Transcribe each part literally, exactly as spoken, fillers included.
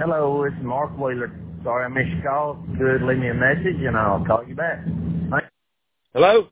Hello, it's Mark Wheeler. Sorry I missed your call. Good, leave me a message and I'll call you back. Thanks. Hello?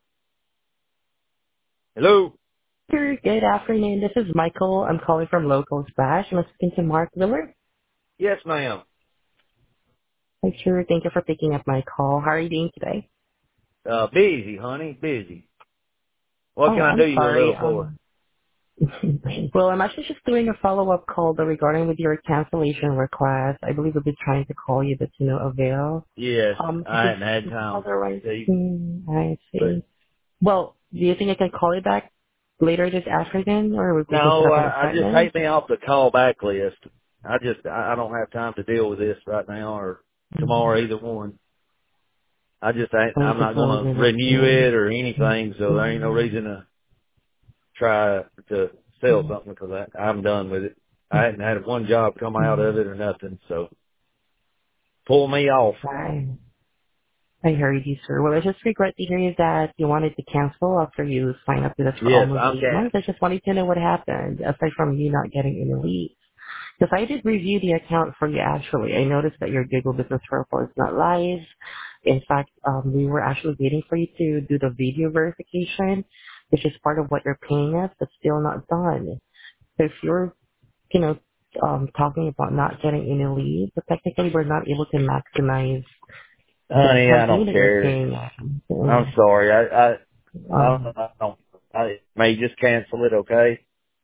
Hello? Sure. Good afternoon. This is Michael. I'm calling from Local Splash. I'm speaking to Mark Miller. Yes, ma'am. Hi, sure. Thank you for picking up my call. How are you doing today? Uh, busy, honey, busy. What Oh, can I I'm do you a sorry. little for? Um, well, I'm actually just doing a follow-up call though, regarding with your cancellation request. I believe we've been trying to call you, but to no avail. Yes, Um, is I this hadn't had time. otherwise? See, Hmm, I but see. Well, do you think I can call you back later this afternoon, or we can set no, up an I, I just appointment? take me off the call back list. I just, I, I don't have time to deal with this right now or Hmm, tomorrow, either one. I just ain't, I I'm not totally gonna renew understand. it or anything, so there ain't no Hmm. reason to try to sell something because I, I'm done with it. I hadn't had one job come out Hmm. of it or nothing, so pull me off. Right. I heard you, sir. Well, I just regret to hear that you wanted to cancel after you signed up with us for Yes, almost I'm eight can. months. I just wanted to know what happened, aside from you not getting any leads. Because I did review the account for you, actually. I noticed that your Google Business Profile is not live. In fact, um, we were actually waiting for you to do the video verification, which is part of what you're paying us, but still not done. So if you're, you know, um, talking about not getting any leads, but technically we're not able to maximize the Honey, I campaign don't that you're care. paying. I'm Um, sorry. I, I, I um, don't, I don't, I may just cancel it, okay?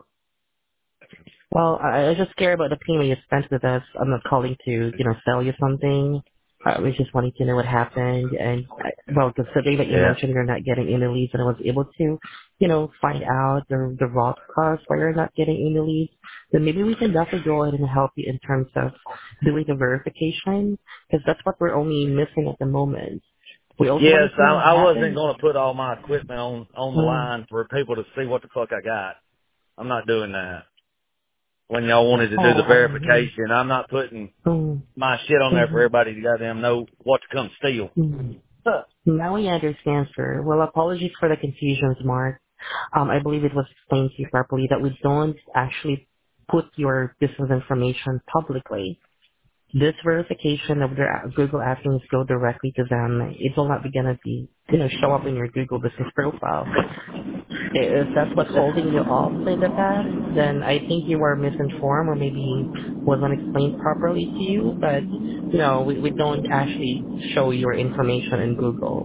well, I, I just care about the payment you spent with us. I'm not calling to, you know, sell you something. I was just wanting to know what happened. And, I, well, because the day that you Yeah. mentioned you're not getting any leads and I was able to, you know, find out the, the raw cause why you're not getting any leads, then maybe we can definitely go ahead and help you in terms of doing the verification, because that's what we're only missing at the moment. We also Yes, wanted to I, know what I wasn't happened. going to put all my equipment on, on the Mm, line for people to see what the fuck I got. I'm not doing that. When y'all wanted to do the oh, um, verification, I'm not putting mm, my shit on there for mm, everybody to goddamn know what to come steal. mm. Huh. Now we understand, sir. Well, apologies for the confusions, Mark. Um, I believe it was explained to you properly that we don't actually put your business information publicly. This verification of their Google actions go directly to them. It will not be gonna be, you know, show up in your Google business profile. If that's what's holding you off in the past, then I think you were misinformed or maybe wasn't explained properly to you. But no, we, we don't actually show your information in Google.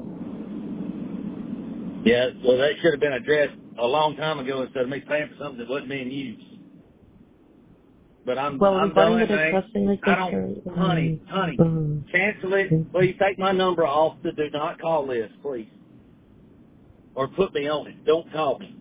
Yeah, well, that should have been addressed a long time ago instead of me paying for something that wasn't being used. But I'm Well, I'm regarding done, with the man. trusting like I this, don't, sir, honey, um, honey, um, cancel it. Please take my number off the do not call list, please, or put me on it. Don't call me.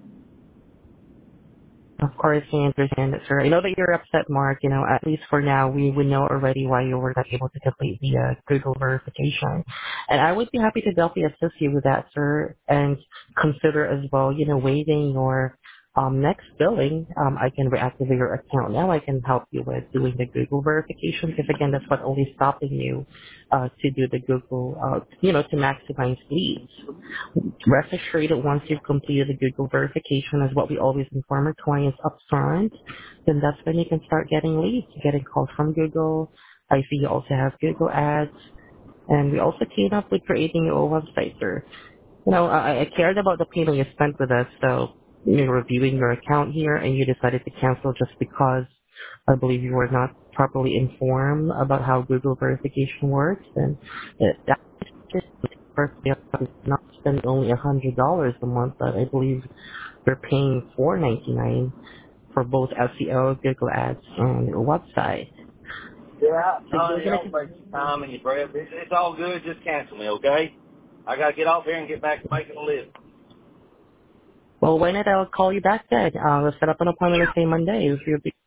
of course, I understand it, sir. I know that you're upset, Mark. You know, at least for now, we would know already why you were not able to complete the uh, Google verification. And I would be happy to definitely assist you with that, sir, and consider as well, you know, waiving your um, next billing. Um, I can reactivate your account now. I can help you with doing the Google verification because, again, that's what only stopping you uh, to do the Google, uh, you know, to maximize leads. Rest assured that once you've completed the Google verification, as what we always inform our clients up front, then that's when you can start getting leads, getting calls from Google. I see you also have Google ads, and we also came up with creating your own website, sir. You know, I, I cared about the payment you spent with us, so you're reviewing your account here, and you decided to cancel just because I believe you were not properly informed about how Google verification works, and it, that just personally is not spending only a hundred dollars a month, but I believe we're paying four ninety nine for both S E O, Google Ads, and your website. Yeah, So you're honey, gonna don't waste your time and your breath. It's, it's all good. Just cancel me, okay? I gotta get off here and get back to making a living. well, why not? I'll call you back then. Uh, let's set up an appointment, let's say Monday, if you're